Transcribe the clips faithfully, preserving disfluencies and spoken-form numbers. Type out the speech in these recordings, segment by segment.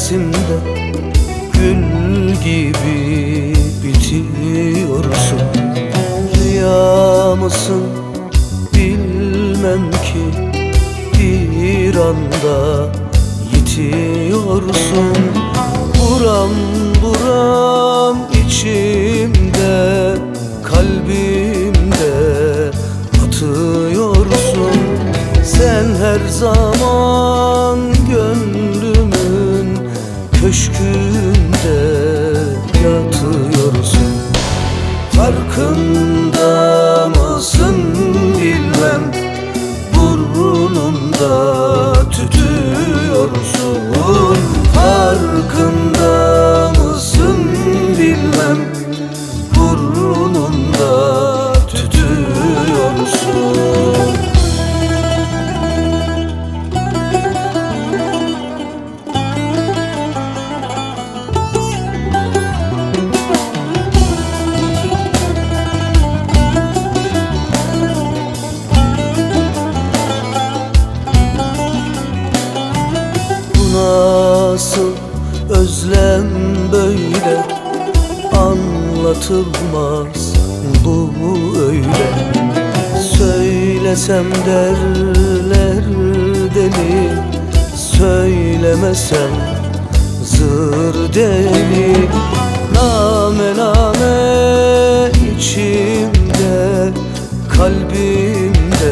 nefesimde gül gibi bitiyorsun. Rüya mısın bilmem ki, bir anda yitiyorsun. Buram buram içimde, kalbimde atıyorsun. Sen her zaman gönlümün köşkünde yatıyorsun. Farkında mısın bilmem, burnumda tütüyorsun. Farkında mısın bilmem, burnumda tütüyorsun. Nasıl özlem böyle, anlatılmaz bu öyle. Söylesem derler deli, söylemesem zır deli. Name name içimde, kalbimde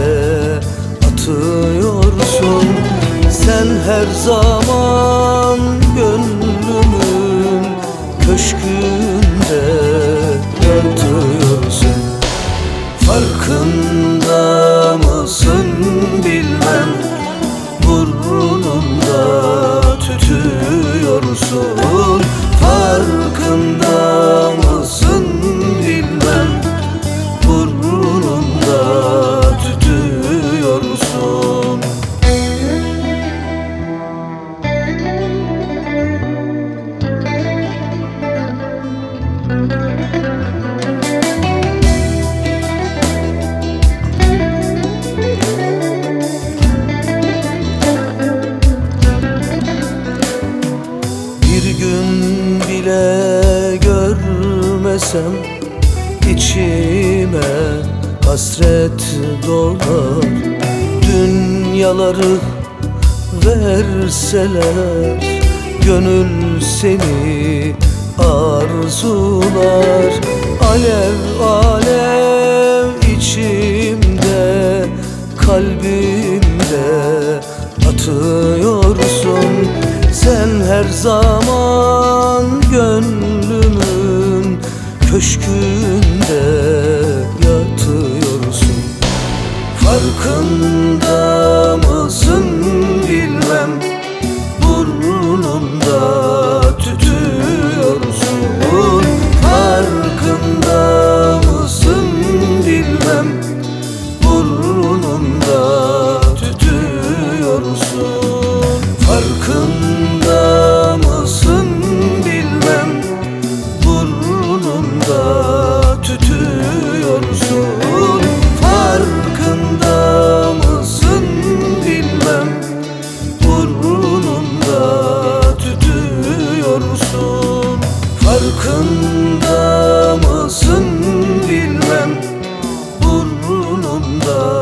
atıyorsun. Sen her zaman gönlümün köşkünde yatıyorsun. Farkında mısın bilmem, burnumda tütüyorsun. Farkında mısın bilmem, burnumda tütüyorsun. Bir gün bile görmesem içime hasret dolar. Dünyaları verseler gönül seni arzular. Alev alev içimde, kalbimde atıyorsun. Sen her zaman gönlümün köşkünde yatıyorsun. Farkında mısın bilmem, burnumda tütüyorsun. Farkında mısın bilmem, burnumda tütüyorsun. Farkında mısın bilmem, burnumda tütüyorsun. Farkında mısın bilmem, burnumda tütüyorsun. Farkında mısın bilmem, burnumda